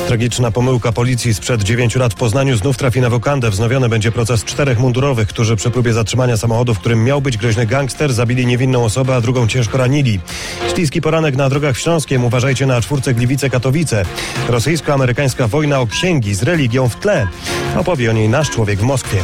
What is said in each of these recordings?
Tragiczna pomyłka policji sprzed 9 lat w Poznaniu znów trafi na wokandę. Wznowiony będzie proces 4 mundurowych, którzy przy próbie zatrzymania samochodu, w którym miał być groźny gangster, zabili niewinną osobę, a drugą ciężko ranili. Śliski poranek na drogach śląskiem. Uważajcie na A4 Gliwice-Katowice. Rosyjsko-amerykańska wojna o księgi z religią w tle. Opowie o niej nasz człowiek w Moskwie.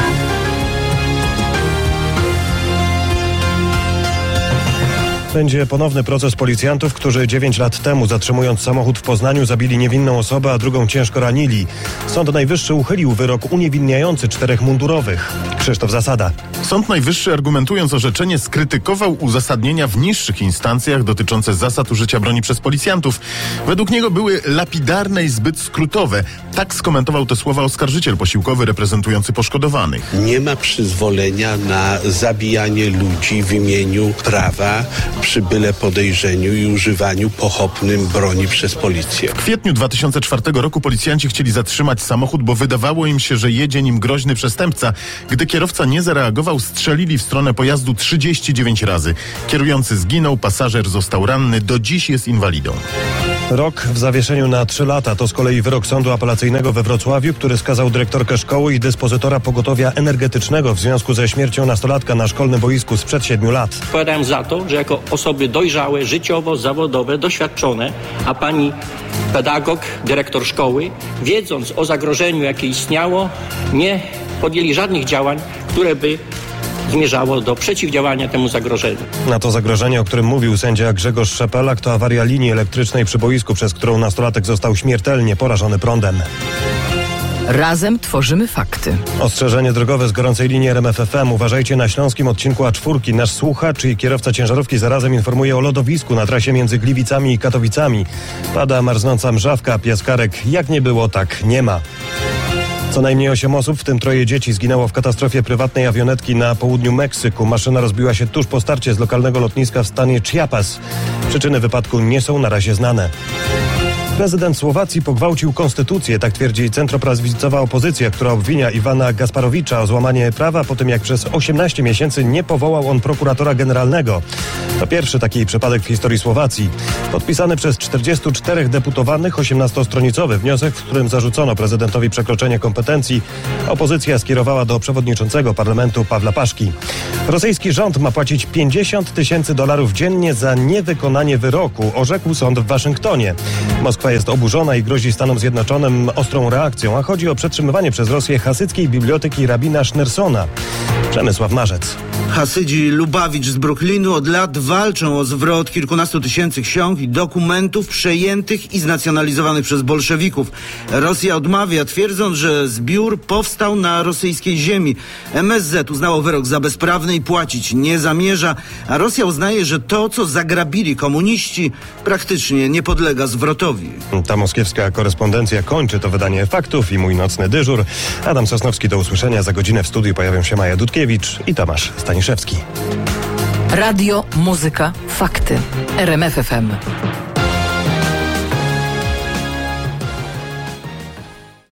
Będzie ponowny proces policjantów, którzy 9 lat temu, zatrzymując samochód w Poznaniu, zabili niewinną osobę, a drugą ciężko ranili. Sąd Najwyższy uchylił wyrok uniewinniający 4 mundurowych. Krzysztof Zasada. Sąd Najwyższy, argumentując orzeczenie, skrytykował uzasadnienia w niższych instancjach dotyczące zasad użycia broni przez policjantów. Według niego były lapidarne i zbyt skrótowe. Tak skomentował te słowa oskarżyciel posiłkowy reprezentujący poszkodowanych. Nie ma przyzwolenia na zabijanie ludzi w imieniu prawa przy byle podejrzeniu i używaniu pochopnym broni przez policję. W kwietniu 2004 roku policjanci chcieli zatrzymać samochód, bo wydawało im się, że jedzie nim groźny przestępca. Gdy kierowca nie zareagował, strzelili w stronę pojazdu 39 razy. Kierujący zginął, pasażer został ranny, do dziś jest inwalidą. Rok w zawieszeniu na 3 lata to z kolei wyrok Sądu Apelacyjnego we Wrocławiu, który skazał dyrektorkę szkoły i dyspozytora pogotowia energetycznego w związku ze śmiercią nastolatka na szkolnym boisku sprzed 7 lat. Odpowiadałem za to, że jako osoby dojrzałe, życiowo, zawodowe, doświadczone, a pani pedagog, dyrektor szkoły, wiedząc o zagrożeniu, jakie istniało, nie podjęli żadnych działań, które by zmierzało do przeciwdziałania temu zagrożeniu. Na to zagrożenie, o którym mówił sędzia Grzegorz Szepelak, to awaria linii elektrycznej przy boisku, przez którą nastolatek został śmiertelnie porażony prądem. Razem tworzymy fakty. Ostrzeżenie drogowe z gorącej linii RMF FM. Uważajcie na śląskim odcinku A4. Nasz słuchacz i kierowca ciężarówki zarazem informuje o lodowisku na trasie między Gliwicami i Katowicami. Pada marznąca mrzawka, a piaskarek jak nie było, tak nie ma. Co najmniej 8 osób, w tym 3 dzieci, zginęło w katastrofie prywatnej awionetki na południu Meksyku. Maszyna rozbiła się tuż po starcie z lokalnego lotniska w stanie Chiapas. Przyczyny wypadku nie są na razie znane. Prezydent Słowacji pogwałcił konstytucję, tak twierdzi centroprawicowa opozycja, która obwinia Iwana Gasparowicza o złamanie prawa po tym, jak przez 18 miesięcy nie powołał on prokuratora generalnego. To pierwszy taki przypadek w historii Słowacji. Podpisany przez 44 deputowanych 18-stronicowy wniosek, w którym zarzucono prezydentowi przekroczenie kompetencji, opozycja skierowała do przewodniczącego parlamentu Pawła Paszki. Rosyjski rząd ma płacić $50 000 dziennie za niewykonanie wyroku, orzekł sąd w Waszyngtonie. Moskwa jest oburzona i grozi Stanom Zjednoczonym ostrą reakcją, a chodzi o przetrzymywanie przez Rosję hasyckiej biblioteki rabina Sznersona. Przemysław Marzec. Hasydzi Lubawicz z Brooklynu od lat walczą o zwrot kilkunastu tysięcy ksiąg i dokumentów przejętych i znacjonalizowanych przez bolszewików. Rosja odmawia, twierdząc, że zbiór powstał na rosyjskiej ziemi. MSZ uznało wyrok za bezprawny i płacić nie zamierza, a Rosja uznaje, że to, co zagrabili komuniści, praktycznie nie podlega zwrotowi. Ta moskiewska korespondencja kończy to wydanie faktów i mój nocny dyżur. Adam Sosnowski, do usłyszenia. Za godzinę w studiu pojawią się Maja Dudkiewicz i Tomasz Staniszewski. Radio, muzyka, fakty. RMF FM.